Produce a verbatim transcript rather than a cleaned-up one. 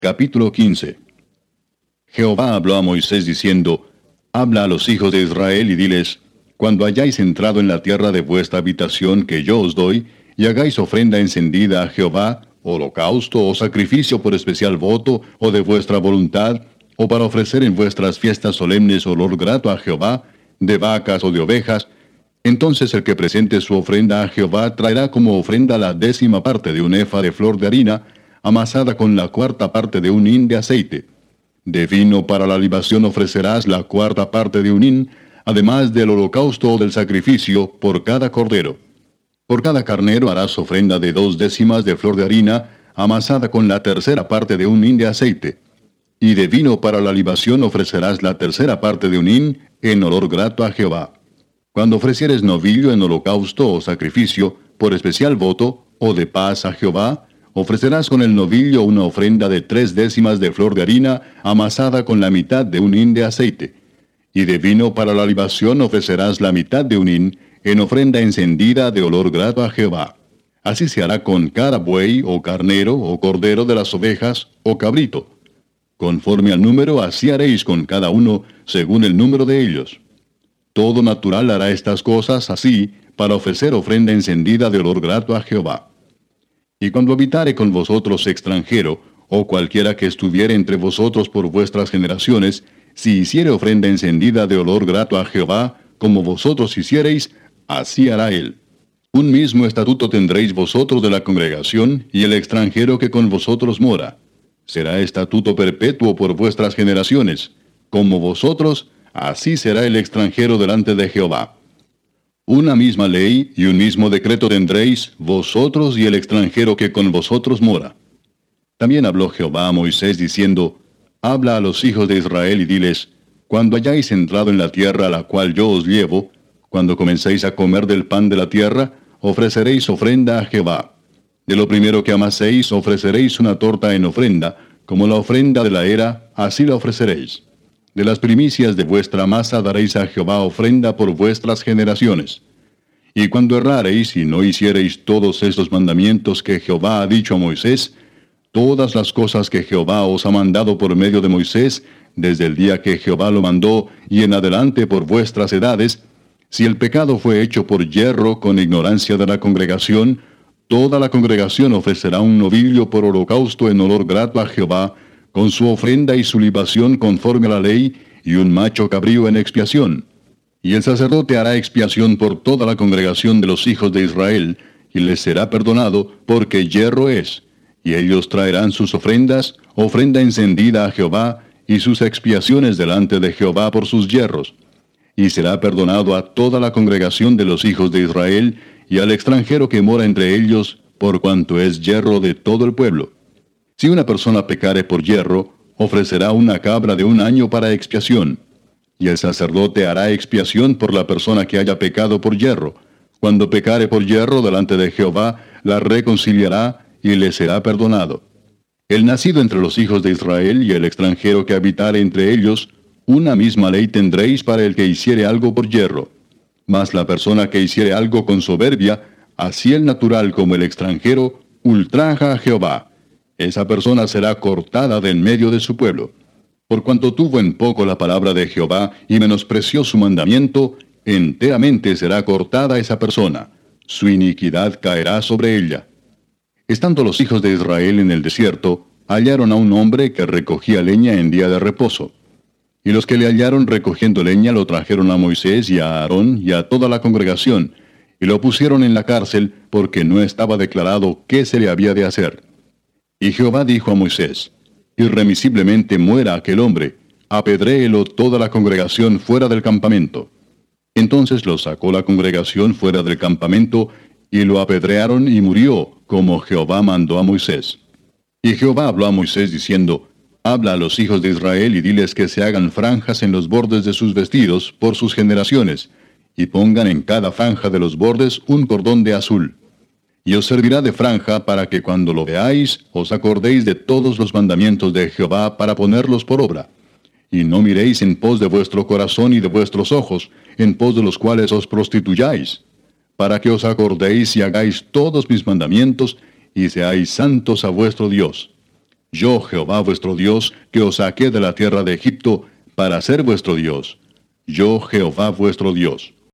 Capítulo quince. Jehová habló a Moisés diciendo, Habla a los hijos de Israel y diles, Cuando hayáis entrado en la tierra de vuestra habitación que yo os doy, y hagáis ofrenda encendida a Jehová, holocausto o sacrificio por especial voto, o de vuestra voluntad, o para ofrecer en vuestras fiestas solemnes olor grato a Jehová, de vacas o de ovejas, entonces el que presente su ofrenda a Jehová traerá como ofrenda la décima parte de un efa de flor de harina, amasada con la cuarta parte de un hin de aceite. De vino para la libación ofrecerás la cuarta parte de un hin, además del holocausto o del sacrificio, por cada cordero. Por cada carnero harás ofrenda de dos décimas de flor de harina, amasada con la tercera parte de un hin de aceite. Y de vino para la libación ofrecerás la tercera parte de un hin, en olor grato a Jehová. Cuando ofrecieres novillo en holocausto o sacrificio, por especial voto, o de paz a Jehová, ofrecerás con el novillo una ofrenda de tres décimas de flor de harina, amasada con la mitad de un hin de aceite. Y de vino para la libación ofrecerás la mitad de un hin, en ofrenda encendida de olor grato a Jehová. Así se hará con cada buey, o carnero, o cordero de las ovejas, o cabrito. Conforme al número, así haréis con cada uno, según el número de ellos. Todo natural hará estas cosas así, para ofrecer ofrenda encendida de olor grato a Jehová. Y cuando habitare con vosotros extranjero, o cualquiera que estuviere entre vosotros por vuestras generaciones, si hiciere ofrenda encendida de olor grato a Jehová, como vosotros hiciereis, así hará él. Un mismo estatuto tendréis vosotros de la congregación, y el extranjero que con vosotros mora. Será estatuto perpetuo por vuestras generaciones. Como vosotros, así será el extranjero delante de Jehová. Una misma ley y un mismo decreto tendréis, vosotros y el extranjero que con vosotros mora. También habló Jehová a Moisés diciendo, Habla a los hijos de Israel y diles, Cuando hayáis entrado en la tierra a la cual yo os llevo, cuando comencéis a comer del pan de la tierra, ofreceréis ofrenda a Jehová. De lo primero que amaséis ofreceréis una torta en ofrenda, como la ofrenda de la era, así la ofreceréis. De las primicias de vuestra masa daréis a Jehová ofrenda por vuestras generaciones. Y cuando errareis y no hiciereis todos estos mandamientos que Jehová ha dicho a Moisés, todas las cosas que Jehová os ha mandado por medio de Moisés, desde el día que Jehová lo mandó y en adelante por vuestras edades, si el pecado fue hecho por yerro con ignorancia de la congregación, toda la congregación ofrecerá un novillo por holocausto en olor grato a Jehová, con su ofrenda y su libación conforme a la ley, y un macho cabrío en expiación. Y el sacerdote hará expiación por toda la congregación de los hijos de Israel, y les será perdonado, porque yerro es. Y ellos traerán sus ofrendas, ofrenda encendida a Jehová, y sus expiaciones delante de Jehová por sus yerros. Y será perdonado a toda la congregación de los hijos de Israel, y al extranjero que mora entre ellos, por cuanto es yerro de todo el pueblo. Si una persona pecare por yerro, ofrecerá una cabra de un año para expiación. Y el sacerdote hará expiación por la persona que haya pecado por yerro. Cuando pecare por yerro delante de Jehová, la reconciliará y le será perdonado. El nacido entre los hijos de Israel y el extranjero que habitare entre ellos, una misma ley tendréis para el que hiciere algo por yerro. Mas la persona que hiciere algo con soberbia, así el natural como el extranjero, ultraja a Jehová. Esa persona será cortada de en medio de su pueblo. Por cuanto tuvo en poco la palabra de Jehová y menospreció su mandamiento, enteramente será cortada esa persona. Su iniquidad caerá sobre ella. Estando los hijos de Israel en el desierto, hallaron a un hombre que recogía leña en día de reposo. Y los que le hallaron recogiendo leña lo trajeron a Moisés y a Aarón y a toda la congregación, y lo pusieron en la cárcel porque no estaba declarado qué se le había de hacer. Y Jehová dijo a Moisés, Irremisiblemente muera aquel hombre, apedréelo toda la congregación fuera del campamento. Entonces lo sacó la congregación fuera del campamento, y lo apedrearon y murió, como Jehová mandó a Moisés. Y Jehová habló a Moisés diciendo, Habla a los hijos de Israel y diles que se hagan franjas en los bordes de sus vestidos por sus generaciones, y pongan en cada franja de los bordes un cordón de azul. Y os servirá de franja para que cuando lo veáis os acordéis de todos los mandamientos de Jehová para ponerlos por obra. Y no miréis en pos de vuestro corazón y de vuestros ojos, en pos de los cuales os prostituyáis, para que os acordéis y hagáis todos mis mandamientos, y seáis santos a vuestro Dios. Yo, Jehová vuestro Dios, que os saqué de la tierra de Egipto, para ser vuestro Dios. Yo, Jehová vuestro Dios.